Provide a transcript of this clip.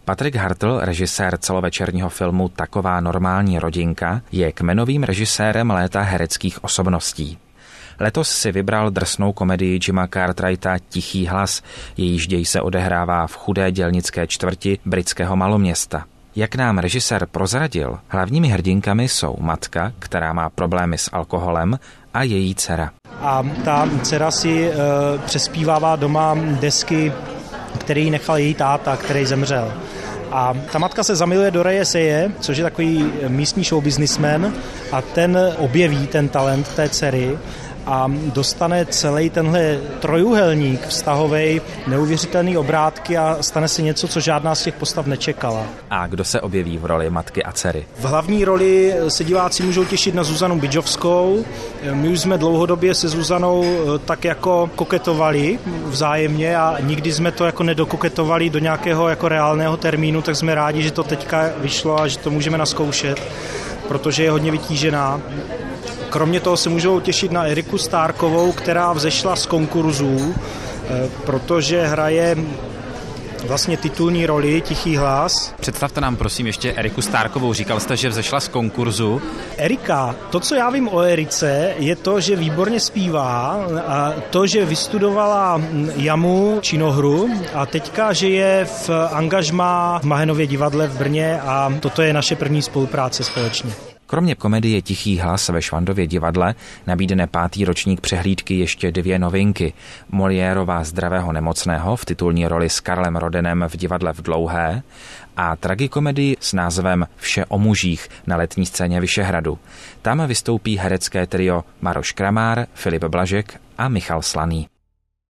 Patrik Hartl, režisér celovečerního filmu Taková normální rodinka, je kmenovým režisérem léta hereckých osobností. Letos si vybral drsnou komedii Jima Cartwrighta Tichý hlas, jejíž děj se odehrává v chudé dělnické čtvrti britského maloměsta. Jak nám režisér prozradil, hlavními hrdinkami jsou matka, která má problémy s alkoholem, a její dcera. A ta dcera si přespívává doma desky, který nechal její táta, který zemřel. A ta matka se zamiluje do Raye Seje, což je takový místní showbusinessman, a ten objeví ten talent té dcery a dostane celý tenhle trojúhelník vztahovej neuvěřitelný obrátky a stane se něco, co žádná z těch postav nečekala. A kdo se objeví v roli matky a dcery? V hlavní roli se diváci můžou těšit na Zuzanu Bidžovskou. My už jsme dlouhodobě se Zuzanou tak jako koketovali vzájemně a nikdy jsme to jako nedokoketovali do nějakého jako reálného termínu, tak jsme rádi, že to teďka vyšlo a že to můžeme nazkoušet, protože je hodně vytížená. Kromě toho se můžou těšit na Eriku Stárkovou, která vzešla z konkurzů, protože hraje vlastně titulní roli Tichý hlas. Představte nám prosím ještě Eriku Stárkovou. Říkal jste, že vzešla z konkurzu. Erika, to, co já vím o Erice, je to, že výborně zpívá, a to, že vystudovala JAMU činohru a teďka, že je v angažmá v Mahenově divadle v Brně a toto je naše první spolupráce společně. Kromě komedie Tichý hlas ve Švandově divadle nabídne 5. ročník přehlídky ještě 2 novinky. Moliérová Zdravého nemocného v titulní roli s Karlem Rodenem v divadle v Dlouhé a tragikomedii s názvem Vše o mužích na letní scéně Vyšehradu. Tam vystoupí herecké trio Maroš Kramár, Filip Blažek a Michal Slaný.